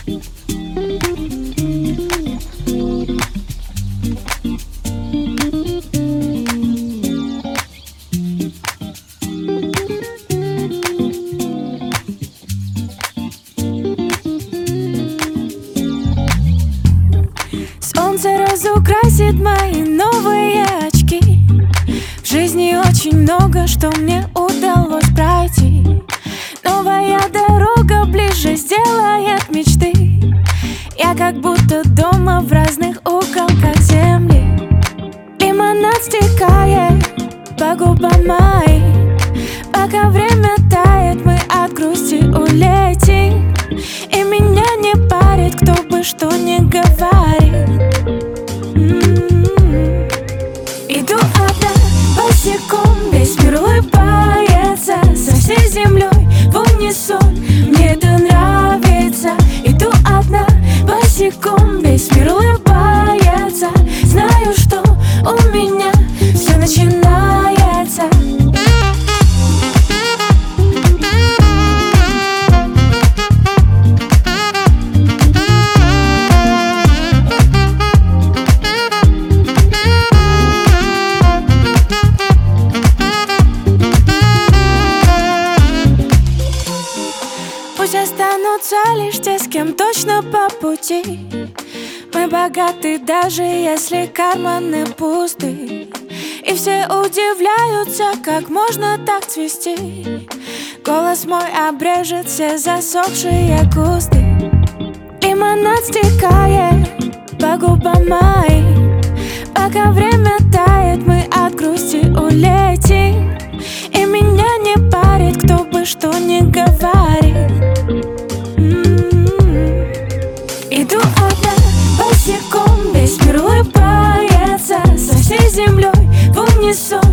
Солнце разукрасит мои новые очки. В жизни очень много, что мне удалось пройти. Новая дорога ближе сделает мечты. Я как будто дома в разных уголках земли. Лимонад стекает по губам моим. Пока время тает, мы от грусти улетим. И меня не парит, кто бы что ни говорит. Иду одна босиком, весь мир улыбается. Со всей землей в унисон, мне это нравится. Иду одна босиком, весь мир улыбается. Знаю, что у меня все начинается. Пусть останутся лишь те, с кем точно по пути. Мы богаты, даже если карманы пусты. И все удивляются, как можно так цвести. Голос мой обрежет все засохшие кусты. Лимонад стекает по губам моим. Пока время тает, мы от грусти улетим. И меня не парит, кто бы что ни говорит. Иду одна босиком, весь мир улыбается. Со всей землей в унисон,